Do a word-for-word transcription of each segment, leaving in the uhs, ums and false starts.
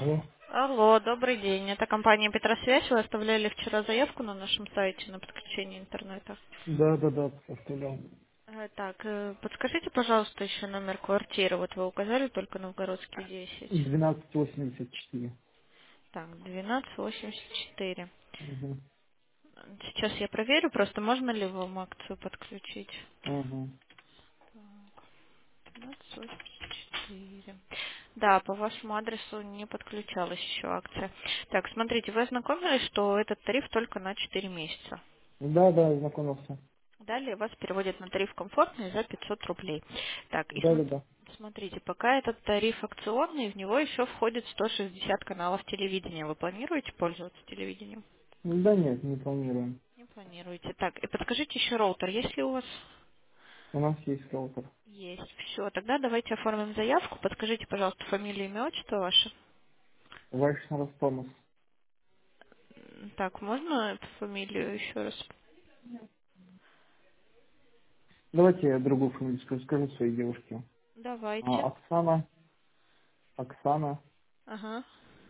Алло. Алло, добрый день. Это компания Петросвязь. Вы оставляли вчера заявку на нашем сайте на подключение интернета. Да, да, да, оставлял. Э, Так, э, подскажите, пожалуйста, еще номер квартиры. Вот вы указали только Новгородский десять. двенадцать восемьдесят четыре. Так, двенадцать восемьдесят четыре. Угу. Сейчас я проверю, просто можно ли вам акцию подключить. Угу. двенадцать восемьдесят четыре. Да, по вашему адресу не подключалась еще акция. Так, смотрите, вы ознакомились, что этот тариф только на четыре месяца. Да, да, знакомился. Далее вас переводят на тариф комфортный за пятьсот рублей. Так, и Да, да, смо- да. смотрите, пока этот тариф акционный, в него еще входит сто шестьдесят каналов телевидения. Вы планируете пользоваться телевидением? Да нет, не планируем. Не планируете. Так, и подскажите еще роутер, есть ли у вас? У нас есть роутер. Есть. Все, тогда давайте оформим заявку. Подскажите, пожалуйста, фамилию, имя, отчество ваше. Вайшн Ростомас. М, Так, можно фамилию еще раз? Давайте я другую фамилию скажу, скажу своей девушке. А, Давайте. Оксана, Оксана Ага.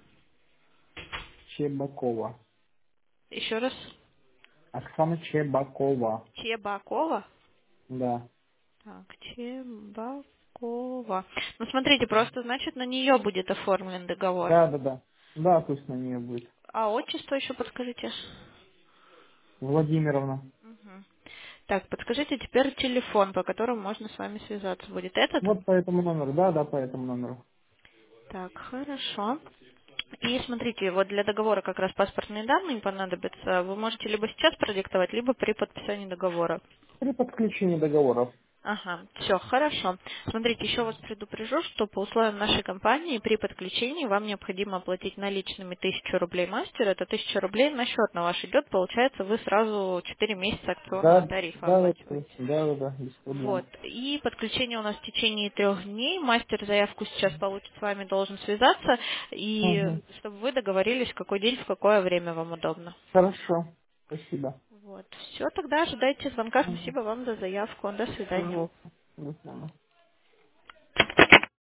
Чебакова. Еще раз. Оксана Чебакова. Чебакова. Да. Так, Чебакова. Ну, смотрите, просто, значит, на нее будет оформлен договор. Да, да, да. Да, пусть на нее будет. А отчество еще подскажите? Владимировна. Мгм. Так, подскажите теперь телефон, по которому можно с вами связаться. Будет этот? Вот по этому номеру. Да, да, по этому номеру. Так, хорошо. И смотрите, вот для договора как раз паспортные данные понадобятся. Вы можете либо сейчас продиктовать, либо при подписании договора. При подключении договоров. Ага, все, хорошо. Смотрите, еще вас предупрежу, что по условиям нашей компании при подключении вам необходимо оплатить наличными тысячу рублей мастера. Это тысяча рублей на счет на ваш идет. Получается, вы сразу четыре месяца акционного Да, тарифа да, да, оплачиваете. да, да, да, без Вот. проблем. И подключение у нас в течение трех дней. Мастер заявку сейчас получит, с вами должен связаться. И Угу. чтобы вы договорились, в какой день, в какое время вам удобно. Хорошо. Спасибо. Вот. Все, тогда ожидайте звонка. Угу. Спасибо вам за заявку. До свидания. Пожалуйста. До свидания.